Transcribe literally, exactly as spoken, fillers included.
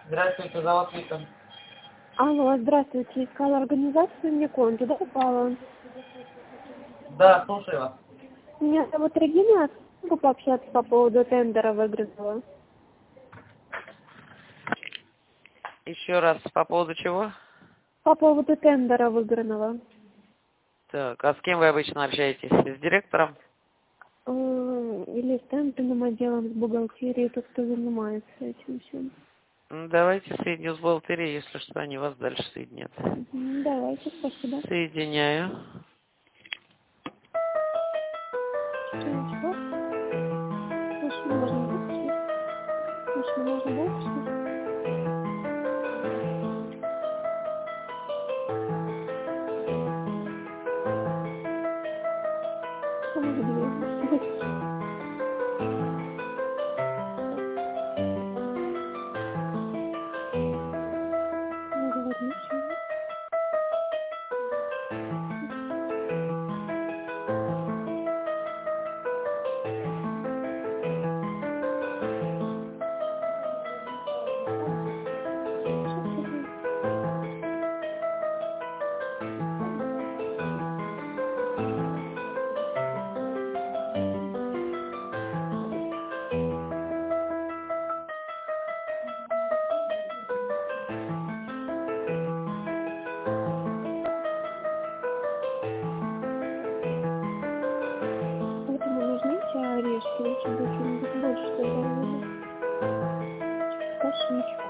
Здравствуйте, зовут Вика. Алло, здравствуйте. Искала организацию, мне конту, да, попала? Да, слушаю вас. Меня зовут Регина, могу пообщаться по поводу тендера выигранного. Еще раз, по поводу чего? По поводу тендера выигранного. Так, а с кем вы обычно общаетесь? С директором? М, Или с тендерным отделом, с бухгалтерией, тот, кто занимается этим всем. Ну, давайте соединю с бухгалтерией, если что, они вас дальше соединят. Мгм, давайте, спасибо. Соединяю. Что, что? Машину можно выключить? Машину можно выключить? Что мы двигаемся? Не говори ничего. Что сказать? Поэтому нажмите орешки, лучше будет что-нибудь больше добавили. Косичку.